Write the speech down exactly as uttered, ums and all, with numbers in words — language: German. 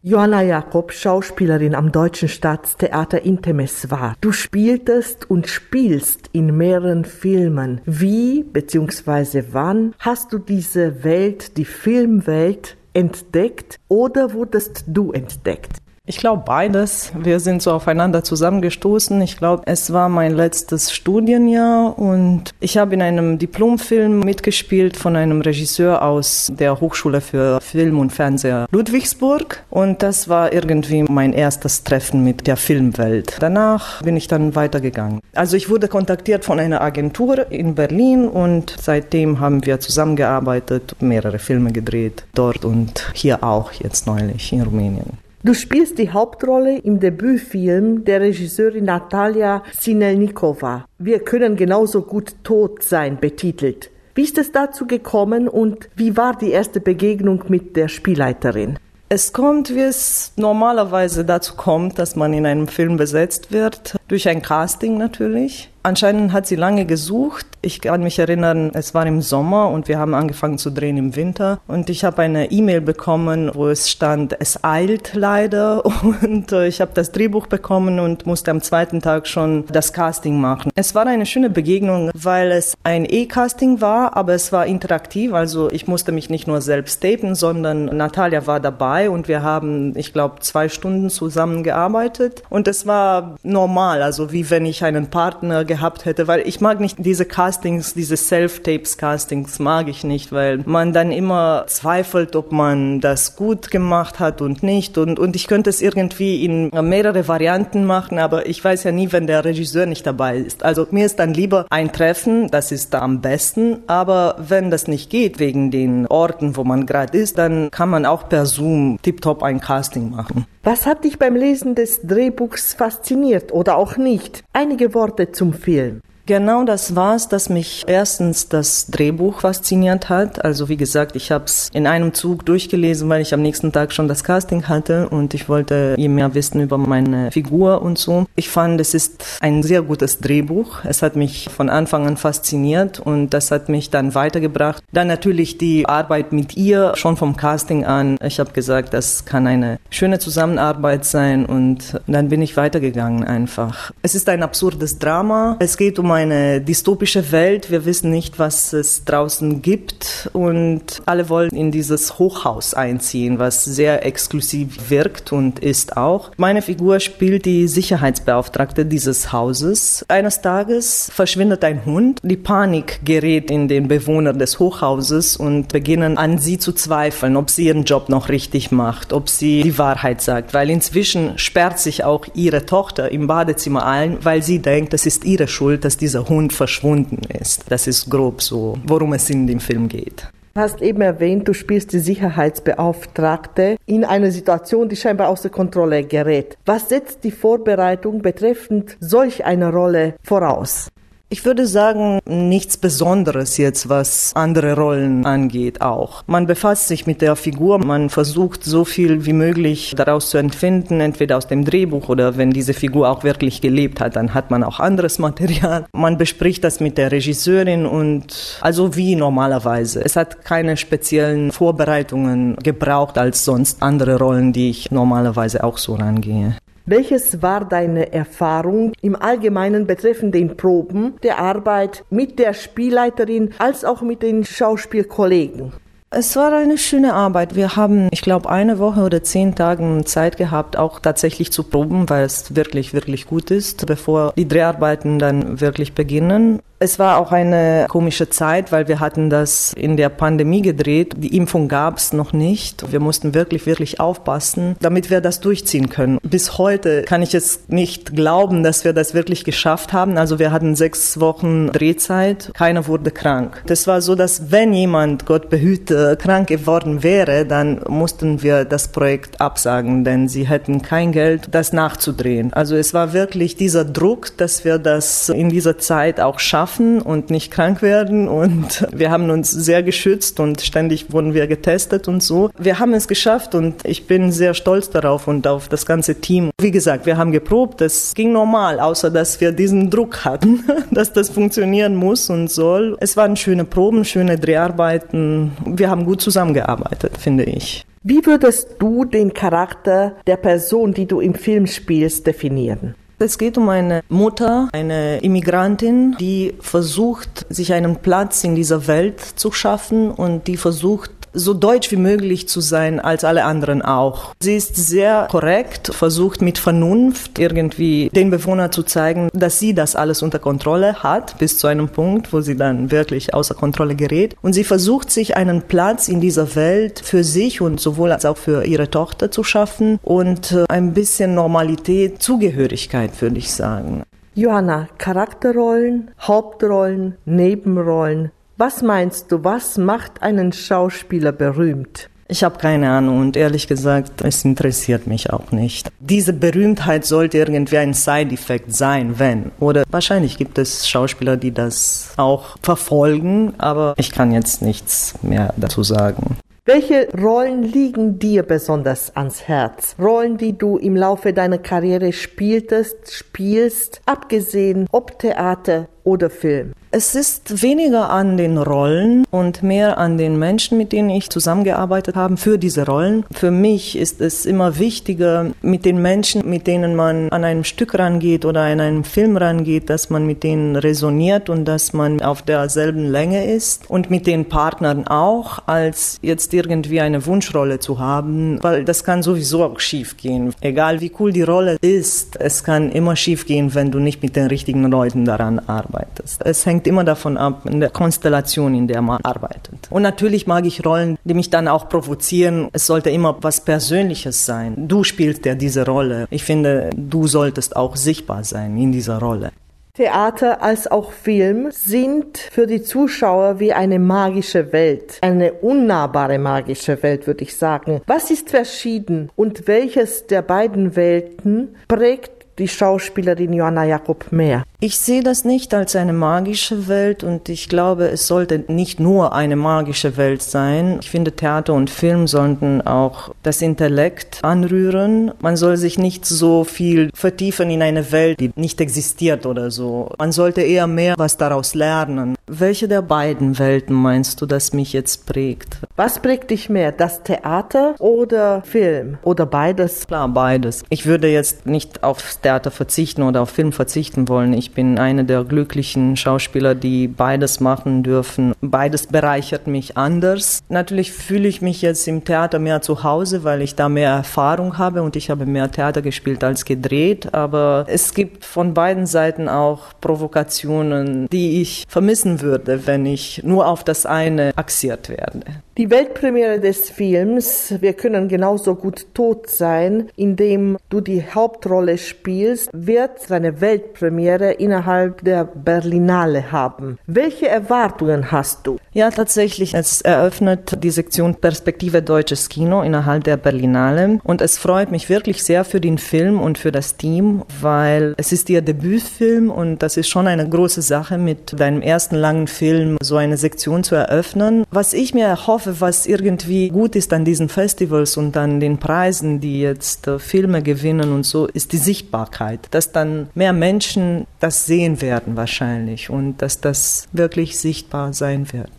Johanna Jakob, Schauspielerin am Deutschen Staatstheater in Temeswar. Du spieltest und spielst in mehreren Filmen. Wie bzw. wann hast du diese Welt, die Filmwelt, entdeckt oder wurdest du entdeckt? Ich glaube beides. Wir sind so aufeinander zusammengestoßen. Ich glaube, es war mein letztes Studienjahr und ich habe in einem Diplomfilm mitgespielt von einem Regisseur aus der Hochschule für Film und Fernseher Ludwigsburg und das war irgendwie mein erstes Treffen mit der Filmwelt. Danach bin ich dann weitergegangen. Also ich wurde kontaktiert von einer Agentur in Berlin und seitdem haben wir zusammengearbeitet, mehrere Filme gedreht dort und hier auch jetzt neulich in Rumänien. Du spielst die Hauptrolle im Debütfilm der Regisseurin Natalia Sinelnikova. Wir können genauso gut tot sein, betitelt. Wie ist es dazu gekommen und wie war die erste Begegnung mit der Spielleiterin? Es kommt, wie es normalerweise dazu kommt, dass man in einem Film besetzt wird, durch ein Casting natürlich. Anscheinend hat sie lange gesucht. Ich kann mich erinnern, es war im Sommer und wir haben angefangen zu drehen im Winter. Und ich habe eine E-Mail bekommen, wo es stand, es eilt leider. Und ich habe das Drehbuch bekommen und musste am zweiten Tag schon das Casting machen. Es war eine schöne Begegnung, weil es ein E-Casting war, aber es war interaktiv. Also ich musste mich nicht nur selbst tapen, sondern Natalia war dabei und wir haben, ich glaube, zwei Stunden zusammengearbeitet. Und es war normal, also wie wenn ich einen Partner gehabt hätte, weil ich mag nicht diese Castings, diese Self-Tapes-Castings mag ich nicht, weil man dann immer zweifelt, ob man das gut gemacht hat und nicht und, und ich könnte es irgendwie in mehrere Varianten machen, aber ich weiß ja nie, wenn der Regisseur nicht dabei ist. Also mir ist dann lieber ein Treffen, das ist am besten, aber wenn das nicht geht, wegen den Orten, wo man gerade ist, dann kann man auch per Zoom tiptop ein Casting machen. Was hat dich beim Lesen des Drehbuchs fasziniert oder auch nicht? Einige Worte zum Film. Genau das war's, dass mich erstens das Drehbuch fasziniert hat. Also wie gesagt, ich habe es in einem Zug durchgelesen, weil ich am nächsten Tag schon das Casting hatte und ich wollte je mehr wissen über meine Figur und so. Ich fand, es ist ein sehr gutes Drehbuch. Es hat mich von Anfang an fasziniert und das hat mich dann weitergebracht. Dann natürlich die Arbeit mit ihr, schon vom Casting an. Ich habe gesagt, das kann eine schöne Zusammenarbeit sein und dann bin ich weitergegangen einfach. Es ist ein absurdes Drama. Es geht um eine dystopische Welt. Wir wissen nicht, was es draußen gibt und alle wollen in dieses Hochhaus einziehen, was sehr exklusiv wirkt und ist auch. Meine Figur spielt die Sicherheitsbeauftragte dieses Hauses. Eines Tages verschwindet ein Hund. Die Panik gerät in den Bewohner des Hochhauses und beginnen an sie zu zweifeln, ob sie ihren Job noch richtig macht, ob sie die Wahrheit sagt, weil inzwischen sperrt sich auch ihre Tochter im Badezimmer ein, weil sie denkt, es ist ihre Schuld, dass die dieser Hund verschwunden ist. Das ist grob so, worum es in dem Film geht. Du hast eben erwähnt, du spielst die Sicherheitsbeauftragte in einer Situation, die scheinbar außer Kontrolle gerät. Was setzt die Vorbereitung betreffend solch einer Rolle voraus? Ich würde sagen, nichts Besonderes jetzt, was andere Rollen angeht auch. Man befasst sich mit der Figur, man versucht so viel wie möglich daraus zu entfinden, entweder aus dem Drehbuch oder wenn diese Figur auch wirklich gelebt hat, dann hat man auch anderes Material. Man bespricht das mit der Regisseurin und also wie normalerweise. Es hat keine speziellen Vorbereitungen gebraucht als sonst andere Rollen, die ich normalerweise auch so rangehe. Welches war deine Erfahrung im Allgemeinen betreffend den Proben, der Arbeit mit der Spielleiterin als auch mit den Schauspielkollegen? Es war eine schöne Arbeit. Wir haben, ich glaube, eine Woche oder zehn Tage Zeit gehabt, auch tatsächlich zu proben, weil es wirklich, wirklich gut ist, bevor die Dreharbeiten dann wirklich beginnen. Es war auch eine komische Zeit, weil wir hatten das in der Pandemie gedreht. Die Impfung gab es noch nicht. Wir mussten wirklich, wirklich aufpassen, damit wir das durchziehen können. Bis heute kann ich es nicht glauben, dass wir das wirklich geschafft haben. Also wir hatten sechs Wochen Drehzeit. Keiner wurde krank. Das war so, dass wenn jemand, Gott behüte, krank geworden wäre, dann mussten wir das Projekt absagen, denn sie hätten kein Geld, das nachzudrehen. Also es war wirklich dieser Druck, dass wir das in dieser Zeit auch schaffen und nicht krank werden und wir haben uns sehr geschützt und ständig wurden wir getestet und so. Wir haben es geschafft und ich bin sehr stolz darauf und auf das ganze Team. Wie gesagt, wir haben geprobt, es ging normal, außer dass wir diesen Druck hatten, dass das funktionieren muss und soll. Es waren schöne Proben, schöne Dreharbeiten. Wir haben gut zusammengearbeitet, finde ich. Wie würdest du den Charakter der Person, die du im Film spielst, definieren? Es geht um eine Mutter, eine Immigrantin, die versucht, sich einen Platz in dieser Welt zu schaffen und die versucht, so deutsch wie möglich zu sein als alle anderen auch. Sie ist sehr korrekt, versucht mit Vernunft irgendwie den Bewohnern zu zeigen, dass sie das alles unter Kontrolle hat, bis zu einem Punkt, wo sie dann wirklich außer Kontrolle gerät. Und sie versucht, sich einen Platz in dieser Welt für sich und sowohl als auch für ihre Tochter zu schaffen und ein bisschen Normalität, Zugehörigkeit, würde ich sagen. Johanna, Charakterrollen, Hauptrollen, Nebenrollen. Was meinst du, was macht einen Schauspieler berühmt? Ich habe keine Ahnung und ehrlich gesagt, es interessiert mich auch nicht. Diese Berühmtheit sollte irgendwie ein Side-Effekt sein, wenn. Oder wahrscheinlich gibt es Schauspieler, die das auch verfolgen, aber ich kann jetzt nichts mehr dazu sagen. Welche Rollen liegen dir besonders ans Herz? Rollen, die du im Laufe deiner Karriere spieltest, spielst, abgesehen ob Theater oder Film? Es ist weniger an den Rollen und mehr an den Menschen, mit denen ich zusammengearbeitet habe für diese Rollen. Für mich ist es immer wichtiger, mit den Menschen, mit denen man an einem Stück rangeht oder an einem Film rangeht, dass man mit denen resoniert und dass man auf derselben Länge ist und mit den Partnern auch, als jetzt irgendwie eine Wunschrolle zu haben, weil das kann sowieso auch schief gehen. Egal wie cool die Rolle ist, es kann immer schief gehen, wenn du nicht mit den richtigen Leuten daran arbeitest. Es hängt immer davon ab, in der Konstellation, in der man arbeitet. Und natürlich mag ich Rollen, die mich dann auch provozieren. Es sollte immer was Persönliches sein. Du spielst ja diese Rolle. Ich finde, du solltest auch sichtbar sein in dieser Rolle. Theater als auch Film sind für die Zuschauer wie eine magische Welt. Eine unnahbare magische Welt, würde ich sagen. Was ist verschieden und welches der beiden Welten prägt die Schauspielerin Johanna Jakob mehr? Ich sehe das nicht als eine magische Welt und ich glaube, es sollte nicht nur eine magische Welt sein. Ich finde, Theater und Film sollten auch das Intellekt anrühren. Man soll sich nicht so viel vertiefen in eine Welt, die nicht existiert oder so. Man sollte eher mehr was daraus lernen. Welche der beiden Welten meinst du, das mich jetzt prägt? Was prägt dich mehr, das Theater oder Film oder beides? Klar, beides. Ich würde jetzt nicht aufs Theater verzichten oder auf Film verzichten wollen. Ich bin eine der glücklichen Schauspieler, die beides machen dürfen. Beides bereichert mich anders. Natürlich fühle ich mich jetzt im Theater mehr zu Hause, weil ich da mehr Erfahrung habe und ich habe mehr Theater gespielt als gedreht. Aber es gibt von beiden Seiten auch Provokationen, die ich vermissen würde, wenn ich nur auf das eine axiert werde. Die Weltpremiere des Films Wir können genauso gut tot sein, in dem du die Hauptrolle spielst, wird seine Weltpremiere innerhalb der Berlinale haben. Welche Erwartungen hast du? Ja, tatsächlich, es eröffnet die Sektion Perspektive Deutsches Kino innerhalb der Berlinale und es freut mich wirklich sehr für den Film und für das Team, weil es ist ihr Debütfilm und das ist schon eine große Sache, mit deinem ersten langen Film so eine Sektion zu eröffnen. Was ich mir erhoffe, was irgendwie gut ist an diesen Festivals und an den Preisen, die jetzt äh, Filme gewinnen und so, ist die Sichtbarkeit, dass dann mehr Menschen das sehen werden wahrscheinlich und dass das wirklich sichtbar sein wird.